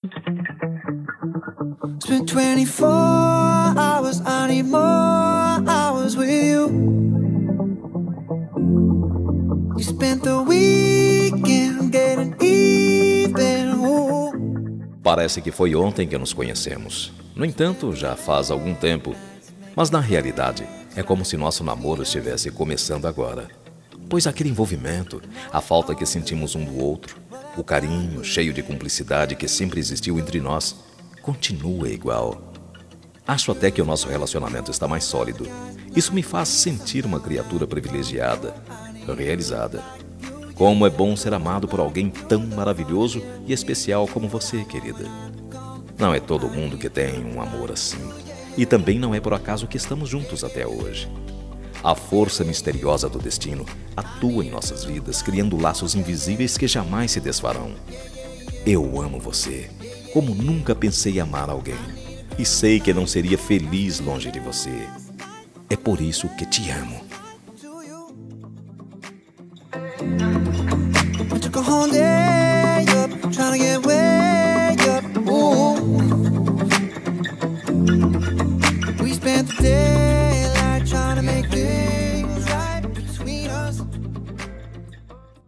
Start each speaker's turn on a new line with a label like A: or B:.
A: Spent 24 hours, I need more hours with you. You spent the weekend getting even. Ooh.
B: Parece que foi ontem que nos conhecemos. No entanto, já faz algum tempo. Mas na realidade, é como se nosso namoro estivesse começando agora. Pois aquele envolvimento, a falta que sentimos um do outro, o carinho cheio de cumplicidade que sempre existiu entre nós, continua igual. Acho até que o nosso relacionamento está mais sólido. Isso me faz sentir uma criatura privilegiada, realizada. Como é bom ser amado por alguém tão maravilhoso e especial como você, querida. Não é todo mundo que tem um amor assim. E também não é por acaso que estamos juntos até hoje. A força misteriosa do destino atua em nossas vidas, criando laços invisíveis que jamais se desfarão. Eu amo você, como nunca pensei amar alguém. E sei que não seria feliz longe de você. É por isso que te amo.
A: I took a whole day